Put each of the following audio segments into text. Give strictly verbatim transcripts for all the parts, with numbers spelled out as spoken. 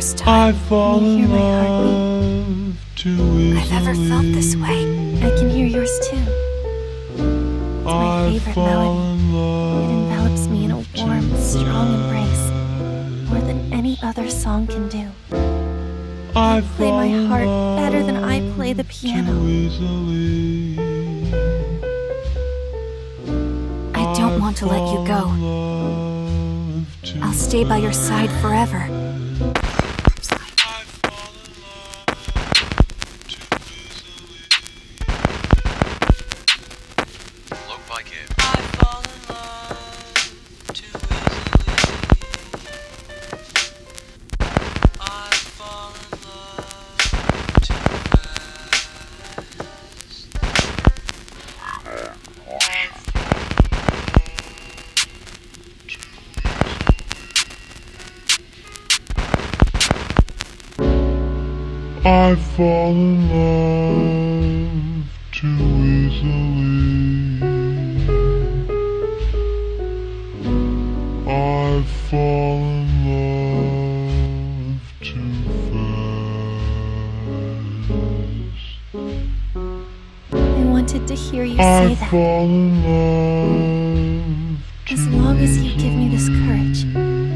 first time. Can you hear my heartbeat? I've ever felt this way. I can hear yours too. It's my favorite melody. It envelops me in a warm, strong embrace, more than any other song can do. You play my heart better than I play the piano. I don't want to let you go. I'll stay by your side forever. Look like it. I fall in love too easily. I fall in love too fast. I fall in love too easily. I fall in love too fast. I wanted to hear you I say that. fall in love too As long as you give me this courage,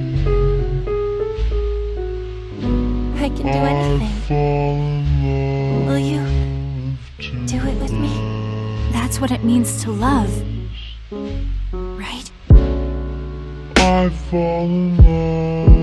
I can do anything. Will you do it with me? That's what it means to love, right? I fall in love.